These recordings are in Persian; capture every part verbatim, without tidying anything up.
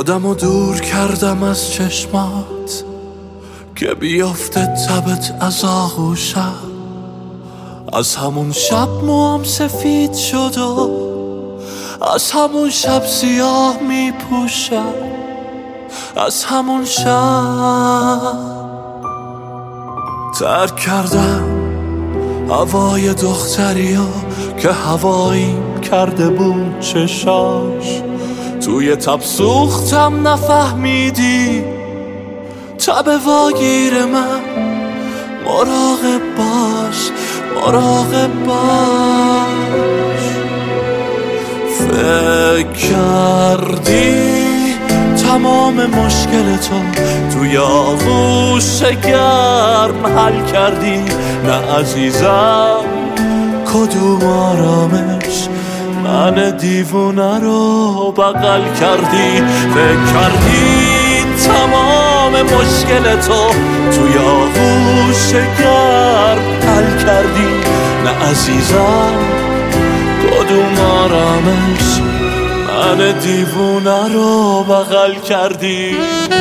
خودم رو دور کردم از چشمات که بیافته تبت از آغوشم. از همون شب موام سفید شد و از همون شب سیاه می پوشم. از همون شب ترک کردم هوای دختریو که هواییم کرده بود چشاش. توی تب سوختم نفهمیدی تب واگیر من. مراقب باش مراقب باش. فکر کردی تمام مشکل تو توی آغوش گرم حل کردی؟ نه عزیزم کدوم آرامش من دیوونه رو بغل کردی. فکر کردی تمام مشکل تو توی آغوش گرم حل کردی؟ نه عزیزم کدوم آرامش من دیوونه رو بغل کردی؟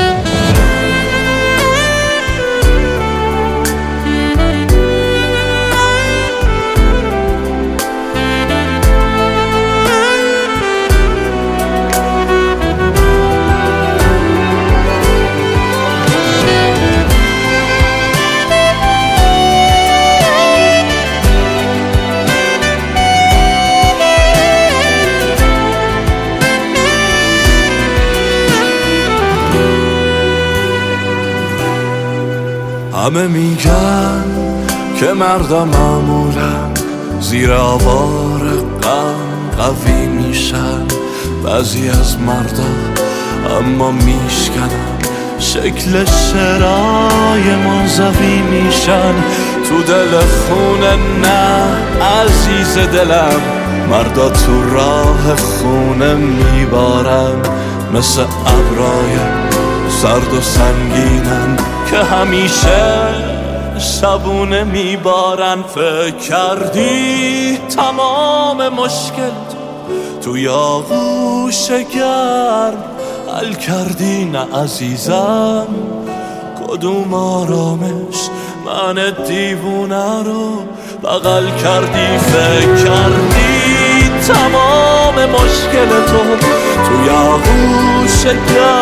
همه میگن که مردم معمولا زیر آوار غم قوی میشن. بعضی از مردا اما میشکنن شکل شعرهای منزوی میشن. تو دل خونه نه عزیز دلم، مردا تو راه خونه میبارن. مثل ابرای سرد و سنگینن که همیشه شبونه میبارن. فکر کردی تمام مشکل توی آغوش گرم حل کردی؟ نه عزیزم کدوم آرامش من دیوونه رو بغل کردی؟ فکر کردی تمام مشکل تو توی آغوش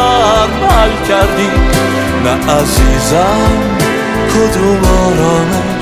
گرم حل کردی؟ نه عزیزم کدوم آرامش